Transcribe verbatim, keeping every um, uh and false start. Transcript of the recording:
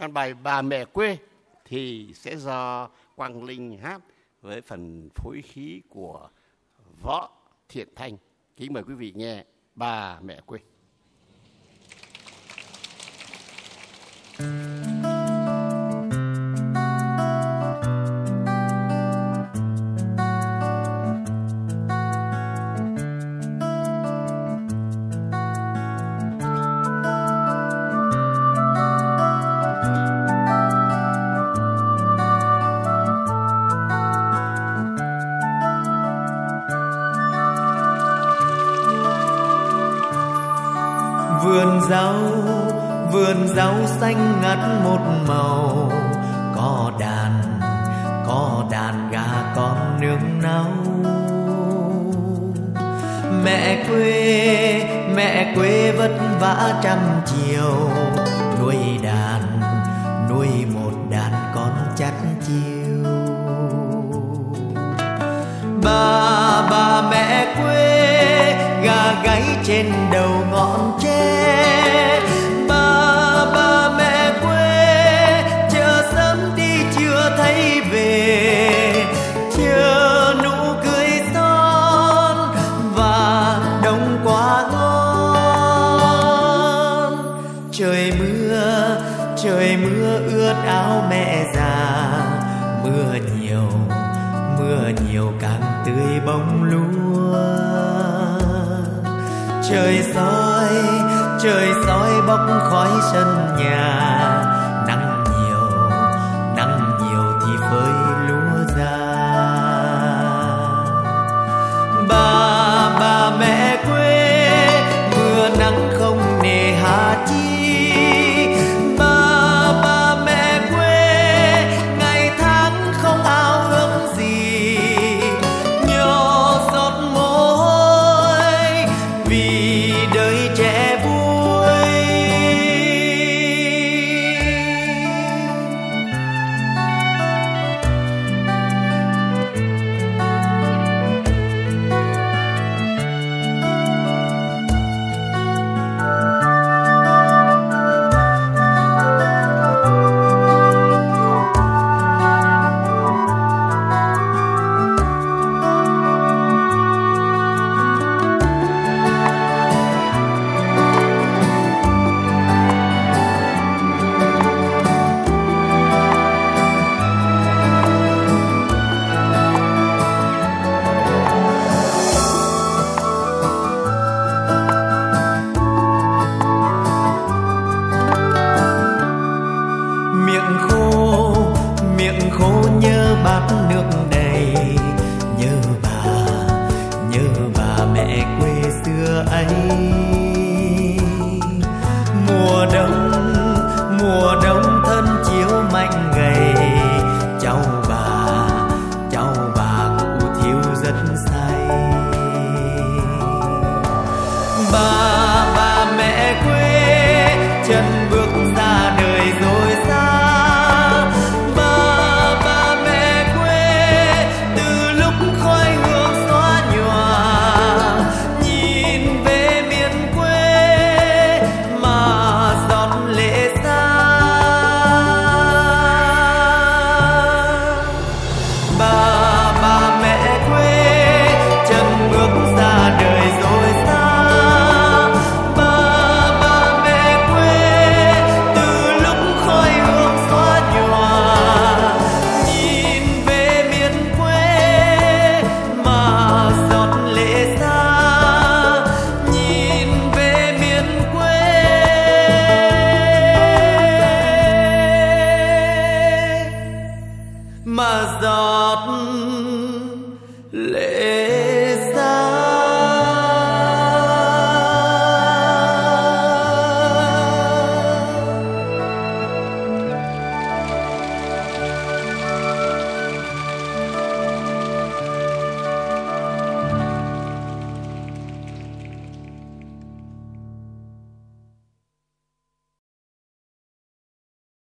Còn bài Bà Mẹ Quê thì sẽ do Quang Linh hát với phần phối khí của Võ Thiện Thanh. Kính mời quý vị nghe Bà Mẹ Quê. Vườn rau, vườn rau xanh ngắt một màu, có đàn, có đàn gà con nương náu. Mẹ quê, mẹ quê vất vả trăm chiều, nuôi đàn, nuôi một đàn con chắt chiu. Bà, bà mẹ quê, gà gáy trên đầu ngọn tre. Bà, bà mẹ quê, chờ sớm đi chưa thấy về, chờ nụ cười son và đông quá ngon. Trời mưa, trời mưa ướt áo mẹ già, mưa nhiều, mưa nhiều càng tươi bông lúa. Trời soi, trời soi bốc khói sân nhà, nắng nhiều, nắng nhiều thì phơi lúa ra. Bà, bà mẹ quê, mưa nắng không nề hà chi. Bà, bà mẹ quê, ngày tháng không ao ước gì, nhỏ giọt mồ hôi vì đời trẻ vui. Miệng khô, miệng khô nhớ bát nước đầy, nhớ bà, nhớ bà mẹ quê xưa ấy. Mùa đông, mùa đông thân chiếu manh gầy, cháu bà, cháu bà cụ thiếu rất say. Bà, bà mẹ quê, chân bước ra đời rồi xa. Bà, bà mẹ quê, từ lúc khói hương xóa nhòa, nhìn về miền quê mà giọt lệ xa. Bà, bà mẹ quê, chân bước ra đời rồi xa. Mà giọt lệ